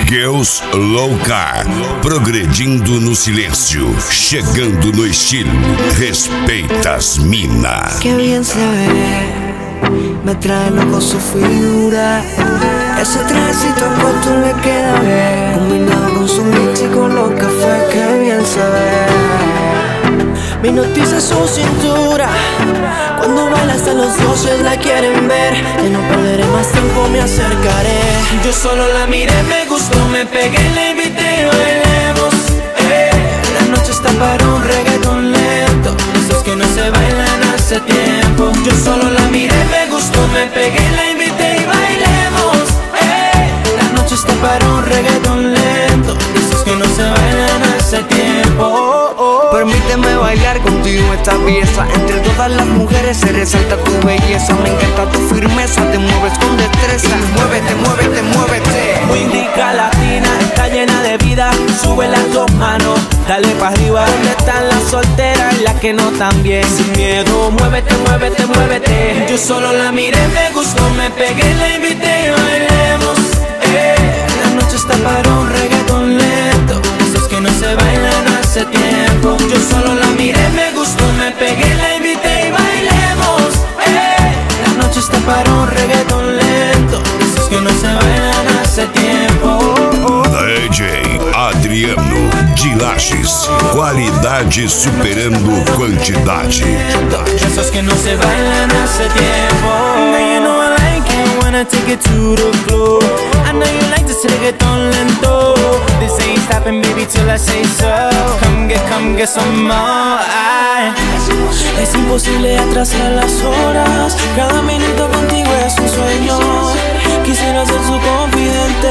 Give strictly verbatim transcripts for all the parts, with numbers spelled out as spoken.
Girls Louca, progredindo no silêncio, chegando no estilo, respeita as mina. Qué bien se ve, me trae loco su figura. Ese trajecito corto le queda bien, combinado con su mix y con los cafés. Qué bien se ve, me hipnotiza su cintura. Cuando baila hasta los dioses la quieren ver. Ya no perderé más tiempo, me acercaré. Yo solo la miré, me gustó, me pegué, la invité y bailemos. eh. La noche está para un reggaetón lento, esos que no se bailan hace tiempo. Yo solo la miré, me gustó, me pegué, la invité y bailemos. eh. La noche está para un reggaetón lento, esos que no se bailan hace tiempo. oh, oh. Permíteme bailar contigo esta pieza. Entre todas las mujeres se resalta tu belleza. Me encanta tu firmeza, te mueves con destreza. Muévete, muévete, muévete. Muy indica latina, está llena de vida. Sube las dos manos, dale pa' arriba. ¿Dónde están las solteras y las que no tan bien? Sin miedo, muévete, muévete, muévete. Yo solo la miré, me gustó, me pegué, la invité y bailemos. eh. La noche está para un reggaetón lento, esos que no se bailan hace tiempo. Yo solo la miré, me gustó, me pegué, la invité y bailemos. eh. La noche está para un reggaetón lento, esos que no se bailan hace tiempo. D J Adriano de Lages, qualidade superando quantidade. Esos que no se bailan hace tiempo. Girl, you know I like it when I take it to the floor. I know you like this reggaeton lento. This ain't stopping, baby, till I say so. Come get, come get some more. Ay. Es imposible atrasar las horas. Cada minuto contigo es un sueño. Quisiera ser su confidente.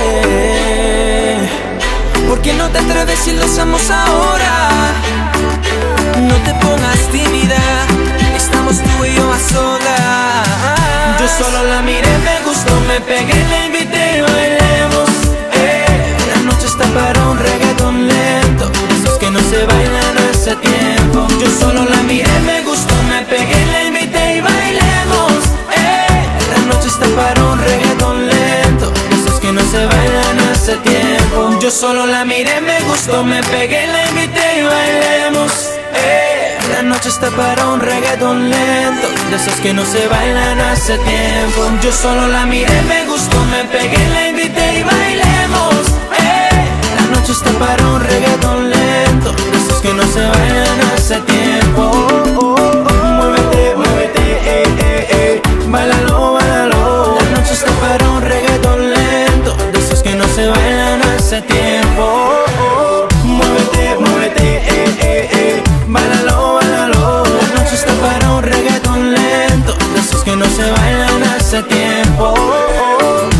¿Por qué no te atreves si lo hacemos ahora? No te pongas tímida, estamos tú y yo a solas. Yo solo la miré, me gustó, me pegué, la invité y bailemos. eh. La noche está para un reggaetón lento, esos que no se bailan hace tiempo. Yo solo la miré, me gustó, me pegué, la invité y bailemos. eh. La noche está para un reggaetón lento, esos que no se bailan hace tiempo. Yo solo la miré, me gustó, me pegué, la invité y bailemos. eh. La noche está para un reggaetón lento, de esos que no se bailan hace tiempo. Yo solo la miré, me gustó, me pegué, la invité y bailemos. eh. La noche está para un reggaetón lento, de esos que no se bailan hace tiempo. oh, oh, oh. Muévete, muévete, eh, eh, eh. Báilalo, báilalo. La noche está para un reggaetón lento, de esos que no se bailan hace tiempo. oh, oh. Muévete, muévete, eh, eh, eh. Báilalo, báilalo. La noche está para un reggaetón lento, de esos que no se bailan hace tiempo. oh, oh.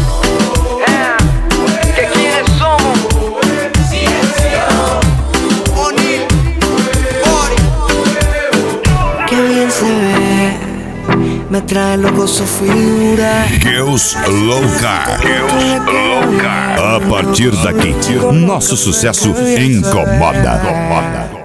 ¿Que quiénes somos? O'Neal, Ori. Qué bien se ve, me trae loco su figura. Girls Louca. Girls Louca. A partir daqui, nosso sucesso incomoda. incomoda.